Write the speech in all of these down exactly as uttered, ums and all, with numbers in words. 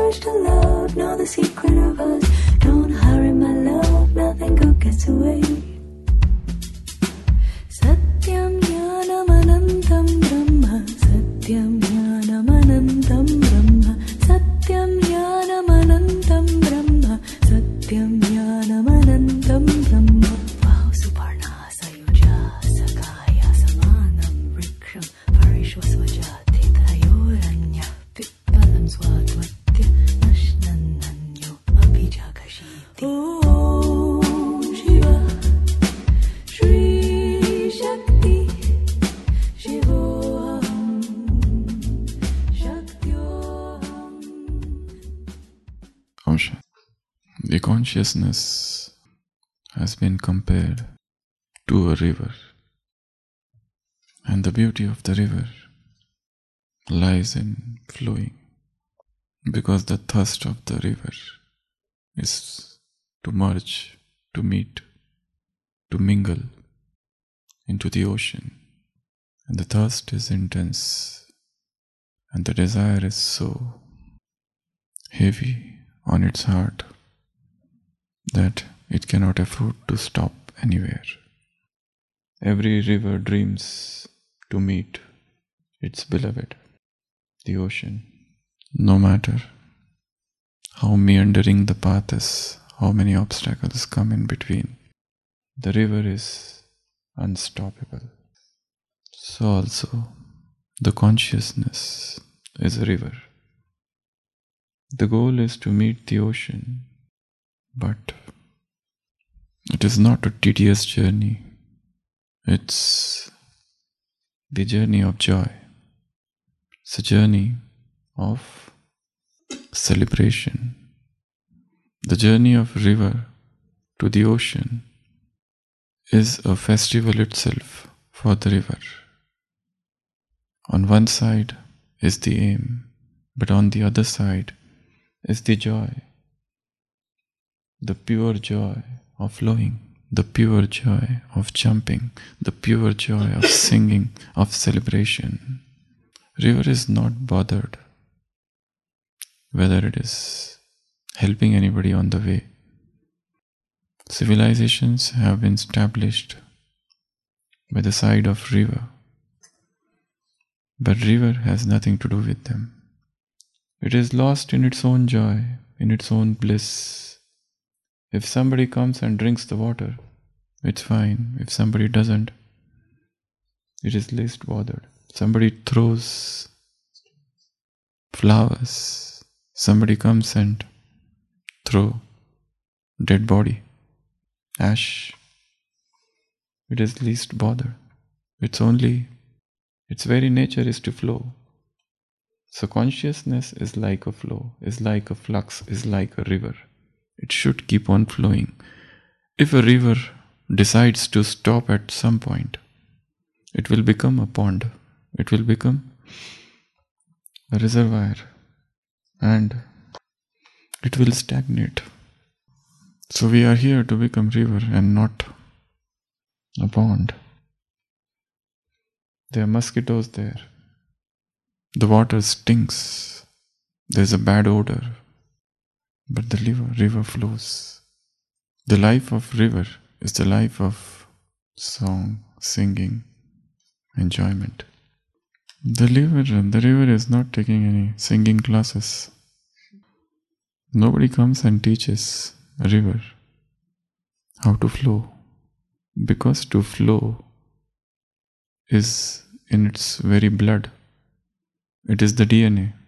rush to love, know the secret of us. Don't hurry, my love, nothing good gets away. Satyam Jnanam Anantam Brahma, Satyam Jnanam Anantam Brahma, Satyam Jnanam Anantam Brahma, Satyam Jnanam Anantam Brahma. Wow, Suparna Sayuja Sakaya Samanam Vriksham Parishwasvajati Tayoranya Pippalam Swadvatya Nashnananyo Abhijakashiti. Om Shiva Shri Shakti Shivoham Shaktyoham. Amsha. The consciousness has been compared to a river, and the beauty of the river lies in flowing, because the thirst of the river is to merge, to meet, to mingle into the ocean, and the thirst is intense, and the desire is so heavy on its heart that it cannot afford to stop anywhere. Every river dreams to meet its beloved, the ocean. No matter how meandering the path is, how many obstacles come in between, the river is unstoppable. So also, the consciousness is a river. The goal is to meet the ocean, but it is not a tedious journey. It's the journey of joy. It's a journey of celebration. The journey of river to the ocean is a festival itself for the river. On one side is the aim, but on the other side is the joy. The pure joy of flowing, the pure joy of jumping, the pure joy of singing, of celebration. River is not bothered whether it is helping anybody on the way. Civilizations have been established by the side of river, but river has nothing to do with them. It is lost in its own joy, in its own bliss. If somebody comes and drinks the water, it's fine. If somebody doesn't, it is least bothered. Somebody throws flowers, somebody comes and throw dead body, ash, it is least bother. It's only, its very nature is to flow. So consciousness is like a flow, is like a flux, is like a river. It should keep on flowing. If a river decides to stop at some point, it will become a pond. It will become a reservoir, and it will stagnate. So we are here to become river and not a pond. There are mosquitoes there. The water stinks. There's a bad odor. But the river, river flows. The life of river is the life of song, singing, enjoyment. The river, the river is not taking any singing classes. Nobody comes and teaches a river how to flow, because to flow is in its very blood. It is the D N A.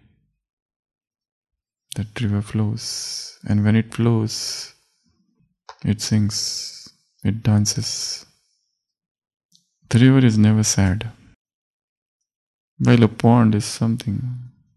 That river flows, and when it flows, it sings, it dances. The river is never sad, while a pond is something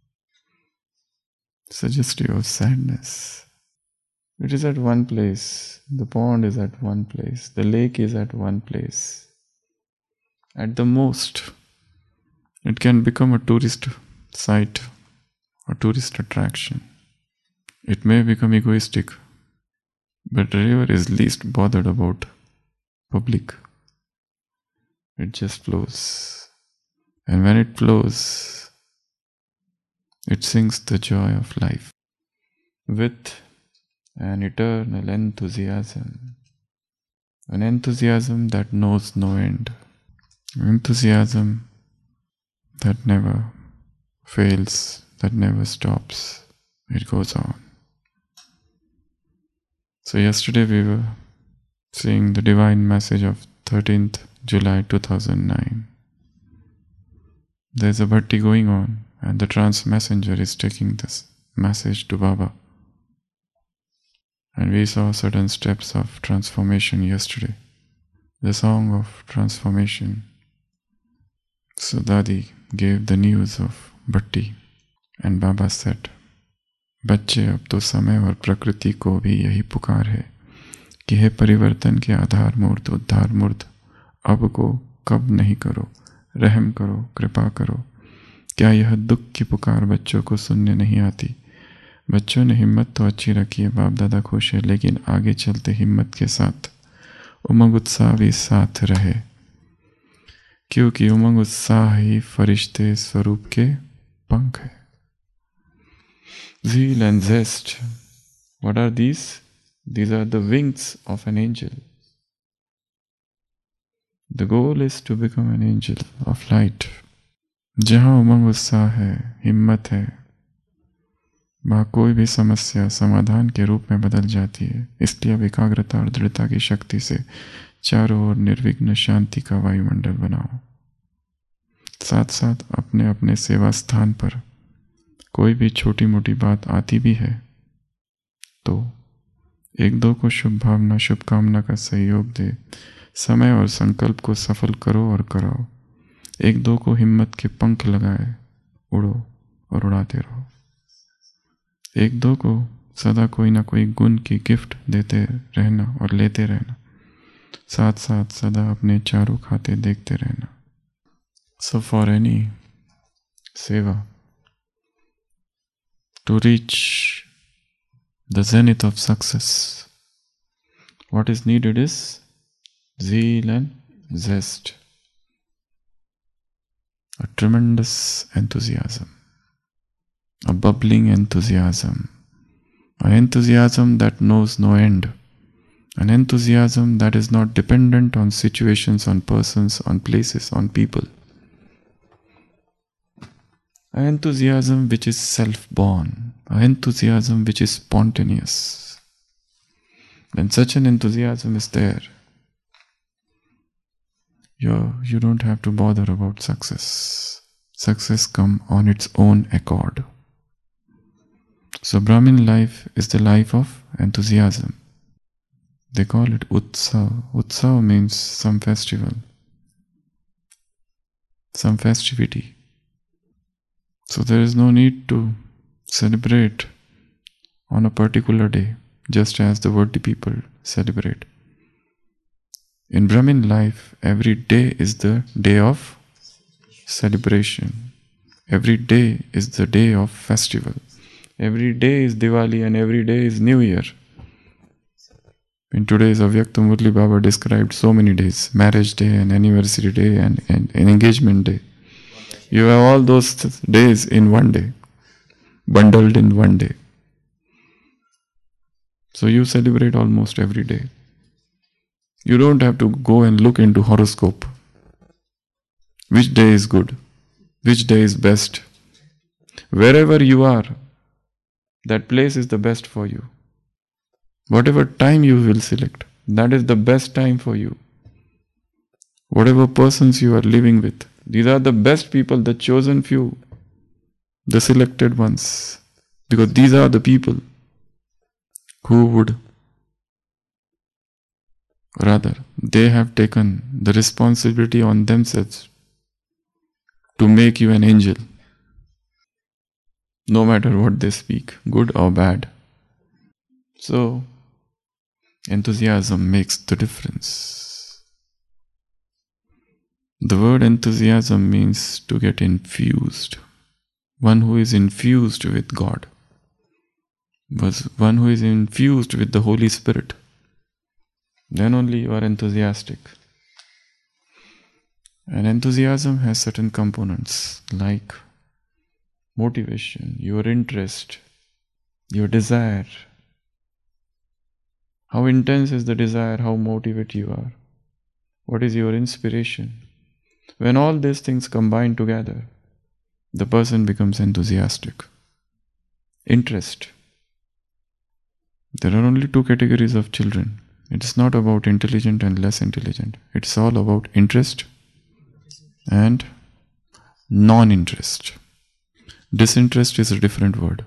suggestive of sadness. It is at one place, the pond is at one place, the lake is at one place. At the most, it can become a tourist site, a tourist attraction. It may become egoistic, but the river is least bothered about public. It just flows. And when it flows, it sings the joy of life. with an eternal enthusiasm, an enthusiasm that knows no end, an enthusiasm that never fails, that never stops, it goes on. So yesterday we were seeing the divine message of thirteenth July two thousand nine. There's a bhatti going on and the trance messenger is taking this message to Baba. And we saw certain steps of transformation yesterday. The song of transformation. So Dadi gave the news of bhatti and Baba said, बच्चे अब तो समय और प्रकृति को भी यही पुकार है कि हे परिवर्तन के आधार मूर्त उद्धार मूर्त, अब को कब नहीं करो, रहम करो, कृपा करो। क्या यह दुख की पुकार बच्चों को सुनने नहीं आती? बच्चों ने हिम्मत तो अच्छी रखी है, बाप दादा खुश है, लेकिन आगे चलते हिम्मत के साथ उमंग उत्साह भी साथ रहे, क्योंकि उमंग उत्साह ही फरिश्ते स्वरूप के पंख है। Zeal and zest, what are these? These are the wings of an angel. The goal is to become an angel of light. जहाँ उमंग उत्साह है, हिम्मत है, वहाँ कोई भी समस्या समाधान के रूप में बदल जाती है। इसलिए अब एकाग्रता और दृढ़ता की शक्ति से चारों ओर निर्विघ्न शांति का वायुमंडल बनाओ। साथ साथ अपने अपने सेवा स्थान पर कोई भी छोटी मोटी बात आती भी है तो एक दो को शुभ भावना शुभकामना का सहयोग दे, समय और संकल्प को सफल करो और कराओ। एक दो को हिम्मत के पंख लगाए, उड़ो और उड़ाते रहो। एक दो को सदा कोई ना कोई गुण की गिफ्ट देते रहना और लेते रहना, साथ साथ सदा अपने चारों खाते देखते रहना। So for any seva, to reach the zenith of success, what is needed is zeal and zest, a tremendous enthusiasm, a bubbling enthusiasm, an enthusiasm that knows no end, an enthusiasm that is not dependent on situations, on persons, on places, on people. An enthusiasm which is self-born, an enthusiasm which is spontaneous. When such an enthusiasm is there, you you don't have to bother about success. Success comes on its own accord. So Brahmin life is the life of enthusiasm. They call it Utsav. Utsav means some festival, some festivity. So there is no need to celebrate on a particular day, just as the worldly people celebrate. In Brahmin life, every day is the day of celebration. Every day is the day of festival. Every day is Diwali and every day is New Year. In today's Avyakta Murli Baba described so many days, marriage day and anniversary day and, and, and engagement day. You have all those days in one day, bundled in one day. So you celebrate almost every day. You don't have to go and look into horoscope. Which day is good? Which day is best? Wherever you are, that place is the best for you. Whatever time you will select, that is the best time for you. Whatever persons you are living with, these are the best people, the chosen few, the selected ones. Because these are the people who would, rather, they have taken the responsibility on themselves to make you an angel. No matter what they speak, good or bad. So, enthusiasm makes the difference. The word enthusiasm means to get infused. One who is infused with God. One who is infused with the Holy Spirit. Then only you are enthusiastic. And enthusiasm has certain components like motivation, your interest, your desire. How intense is the desire? How motivated you are? What is your inspiration? When all these things combine together, the person becomes enthusiastic. Interest. There are only two categories of children. It's not about intelligent and less intelligent. It's all about interest and non-interest. Disinterest is a different word.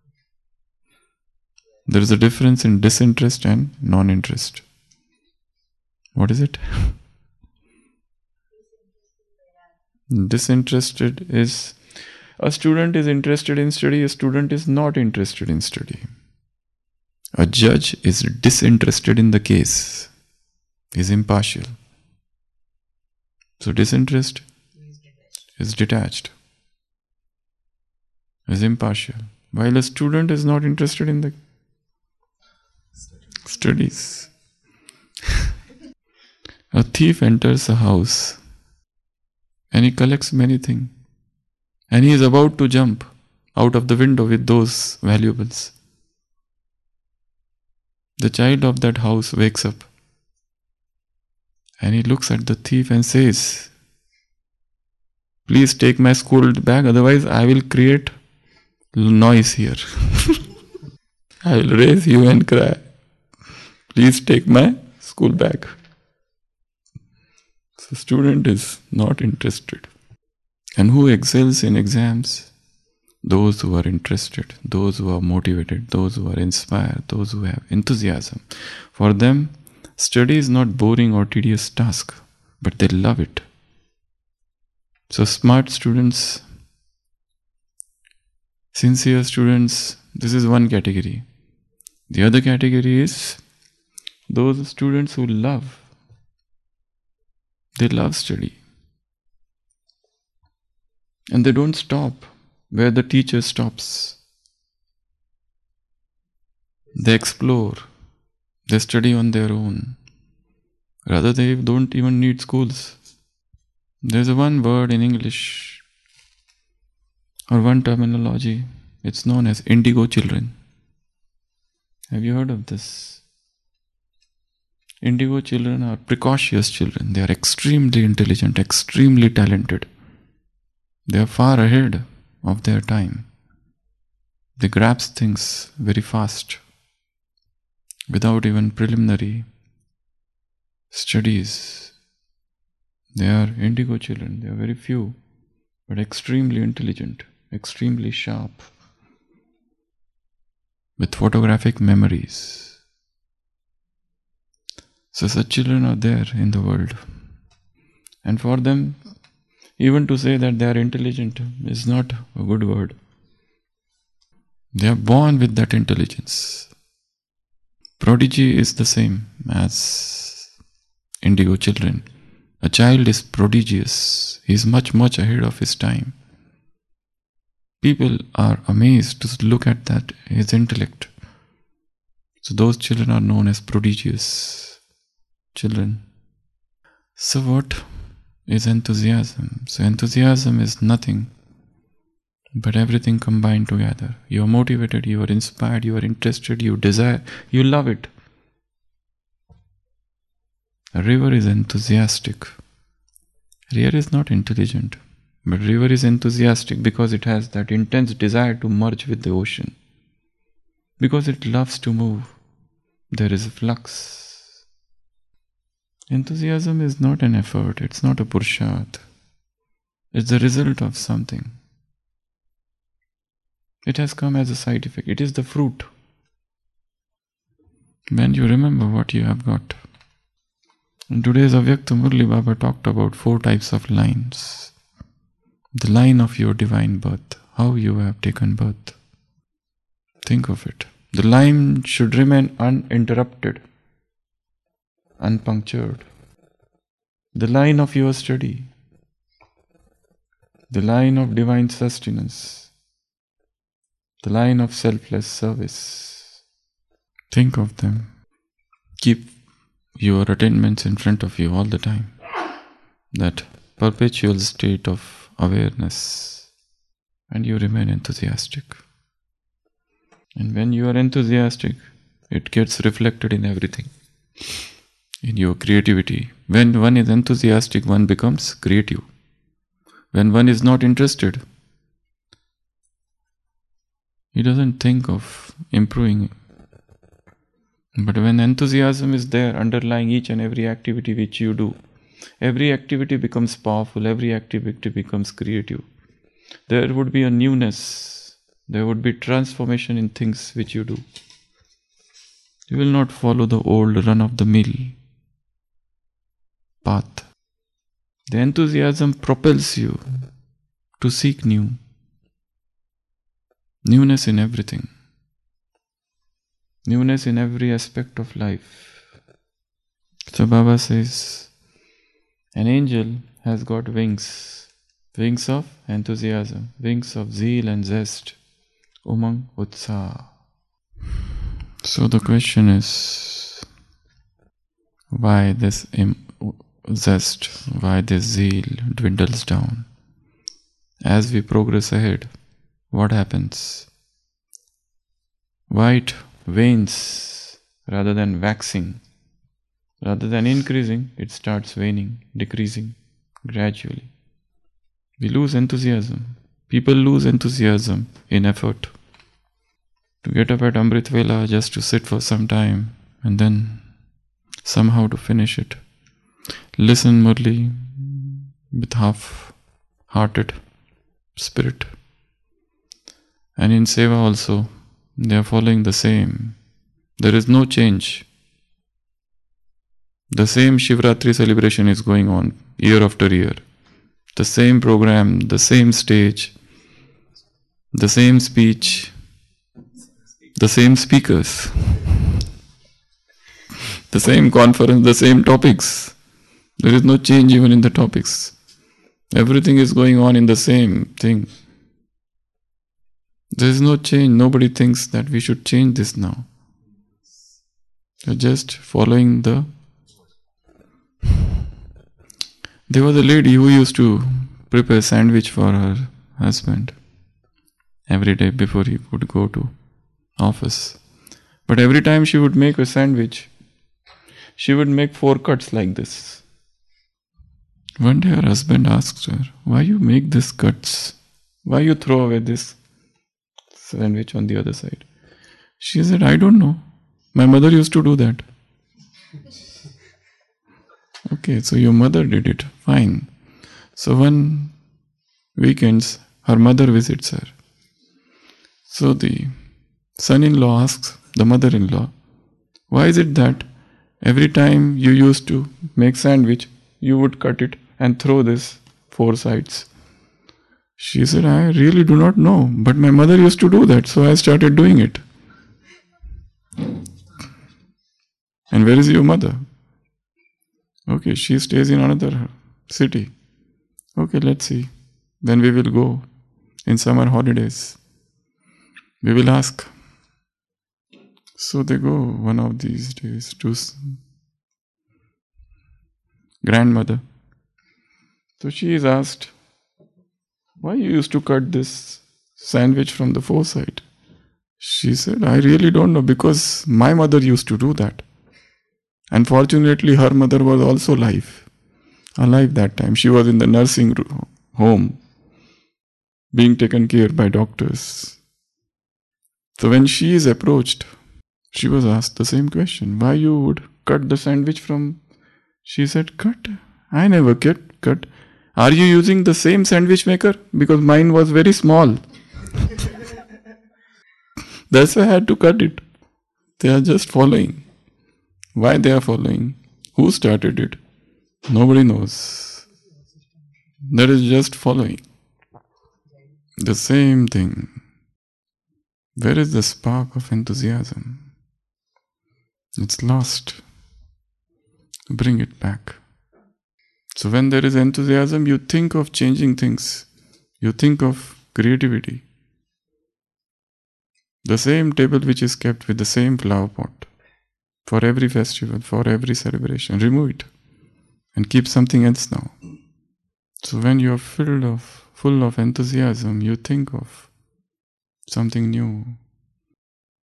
There is a difference in disinterest and non-interest. What is it? Disinterested is a student is interested in study, a student is not interested in study. A judge is disinterested in the case, is impartial. So disinterest is detached, is impartial. While a student is not interested in the studies. A thief enters a house and he collects many things. And he is about to jump out of the window with those valuables. The child of that house wakes up and he looks at the thief and says, "Please take my school bag, otherwise I will create noise here. I will raise you and cry. Please take my school bag." So student is not interested. And who excels in exams? Those who are interested, those who are motivated, those who are inspired, those who have enthusiasm. For them, study is not boring or tedious task, but they love it. So smart students, sincere students, this is one category. The other category is those students who love. They love study. And they don't stop where the teacher stops. They explore. They study on their own. Rather, they don't even need schools. There's a one word in English or one terminology. It's known as indigo children. Have you heard of this? Indigo children are precocious children. They are extremely intelligent, extremely talented. They are far ahead of their time. They grasp things very fast without even preliminary studies. They are indigo children. They are very few, but extremely intelligent, extremely sharp, with photographic memories. So such children are there in the world. And for them, even to say that they are intelligent is not a good word. They are born with that intelligence. Prodigy is the same as indigo children. A child is prodigious. He is much, much ahead of his time. People are amazed to look at that, his intellect. So those children are known as prodigious children. So what is enthusiasm? So enthusiasm is nothing but everything combined together. You are motivated, you are inspired, you are interested, you desire, you love it. A river is enthusiastic. River is not intelligent, but river is enthusiastic because it has that intense desire to merge with the ocean. Because it loves to move. There is a flux. Enthusiasm is not an effort, it's not a purusharth. It's the result of something. It has come as a side effect. It is the fruit. When you remember what you have got. In today's Avyakta Murli, Baba talked about four types of lines. The line of your divine birth, how you have taken birth. Think of it. The line should remain uninterrupted, unpunctured. The line of your study, the line of divine sustenance, the line of selfless service. Think of them. Keep your attainments in front of you all the time. That perpetual state of awareness, and you remain enthusiastic. And when you are enthusiastic, it gets reflected in everything. In your creativity. When one is enthusiastic, one becomes creative. When one is not interested, he doesn't think of improving. But when enthusiasm is there underlying each and every activity which you do, every activity becomes powerful, every activity becomes creative. There would be a newness, there would be transformation in things which you do. You will not follow the old run-of-the-mill path. The enthusiasm propels you to seek new. Newness in everything. Newness in every aspect of life. So Baba says, an angel has got wings. Wings of enthusiasm. Wings of zeal and zest. Umang Utsaha. So the question is, why this im- zest, why this zeal dwindles down? As we progress ahead, what happens? Why it wanes rather than waxing? Rather than increasing, it starts waning, decreasing gradually. We lose enthusiasm. People lose enthusiasm in effort. To get up at Amrit Vela just to sit for some time and then somehow to finish it. Listen Murli with half-hearted spirit. And in Seva also, they are following the same. There is no change. The same Shivratri celebration is going on year after year. The same program, the same stage, the same speech, the same speakers, the same conference, the same topics. There is no change even in the topics. Everything is going on in the same thing. There is no change. Nobody thinks that we should change this now. You're just following the... There was a lady who used to prepare sandwich for her husband every day before he would go to office. But every time she would make a sandwich, she would make four cuts like this. One day her husband asked her, why you make these cuts? Why you throw away this sandwich on the other side? She said, I don't know. My mother used to do that. Okay, so your mother did it. Fine. So one weekends, her mother visits her. So the son-in-law asks the mother-in-law, why is it that every time you used to make sandwich, you would cut it and throw this four sides? She said, I really do not know, but my mother used to do that, so I started doing it. And where is your mother? Okay, she stays in another city. Okay, let's see. Then we will go in summer holidays. We will ask. So they go one of these days to grandmother. So she is asked, why you used to cut this sandwich from the foresight? She said, I really don't know, because my mother used to do that. Unfortunately, her mother was also alive. Alive that time. She was in the nursing home, being taken care by doctors. So when she is approached, she was asked the same question. Why you would cut the sandwich from... She said, cut? I never get cut. Are you using the same sandwich maker? Because mine was very small. That's why I had to cut it. They are just following. Why they are following? Who started it? Nobody knows. That is just following. The same thing. Where is the spark of enthusiasm? It's lost. Bring it back. So when there is enthusiasm, you think of changing things. You think of creativity. The same table which is kept with the same flower pot. For every festival, for every celebration, remove it and keep something else now. So when you are filled of, full of enthusiasm, you think of something new.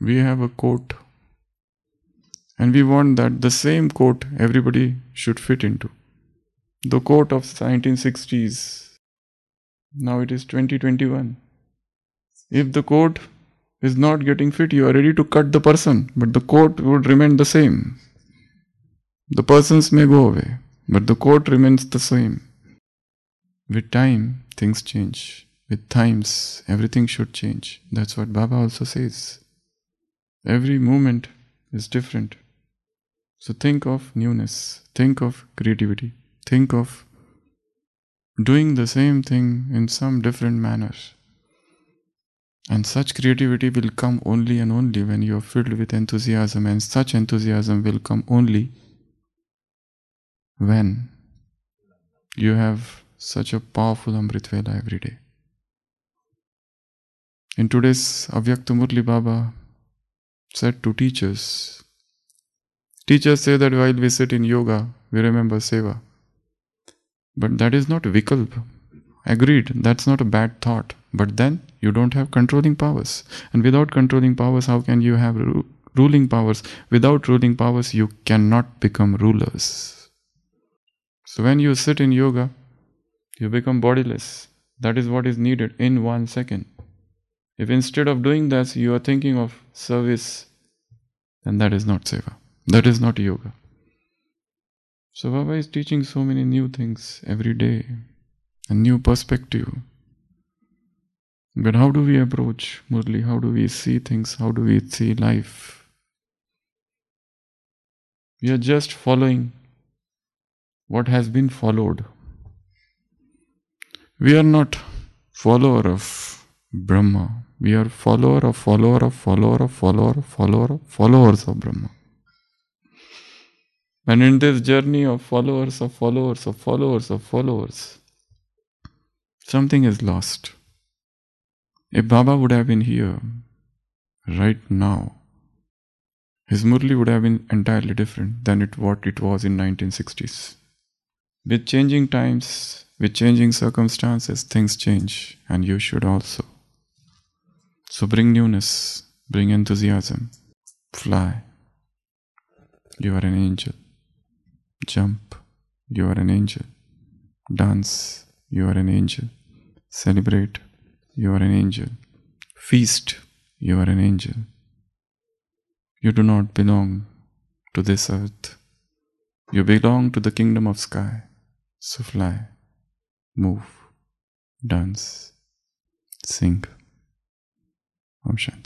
We have a coat, and we want that the same coat everybody should fit into. The coat of nineteen sixties, now it is twenty twenty-one. If the coat is not getting fit, you are ready to cut the person, but the coat would remain the same. The persons may go away, but the coat remains the same. With time, things change. With times, everything should change. That's what Baba also says. Every moment is different. So think of newness, think of creativity, think of doing the same thing in some different manner. And such creativity will come only and only when you are filled with enthusiasm, and such enthusiasm will come only when you have such a powerful Amrit Vela every day. In today's Avyakta Murli, Baba said to teachers, teachers say that while we sit in yoga, we remember seva. But that is not vikalpa. Agreed, that's not a bad thought. But then you don't have controlling powers. And without controlling powers, how can you have ru- ruling powers? Without ruling powers, you cannot become rulers. So when you sit in yoga, you become bodiless. That is what is needed in one second. If instead of doing that, you are thinking of service, then that is not seva. That is not yoga. So Baba is teaching so many new things every day, a new perspective. But how do we approach Murli? How do we see things? How do we see life? We are just following what has been followed. We are not follower of Brahma. We are follower of follower of follower of follower of follower of followers of Brahma. And in this journey of followers of followers of followers of followers, something is lost. If Baba would have been here right now, his Murli would have been entirely different than it what it was in nineteen sixties. With changing times, with changing circumstances, things change, and you should also. So bring newness, bring enthusiasm, fly. You are an angel. Jump, you are an angel. Dance, you are an angel. Celebrate, you are an angel. Feast, you are an angel. You do not belong to this earth. You belong to the kingdom of sky. So fly, move, dance, sing. Om Shanti.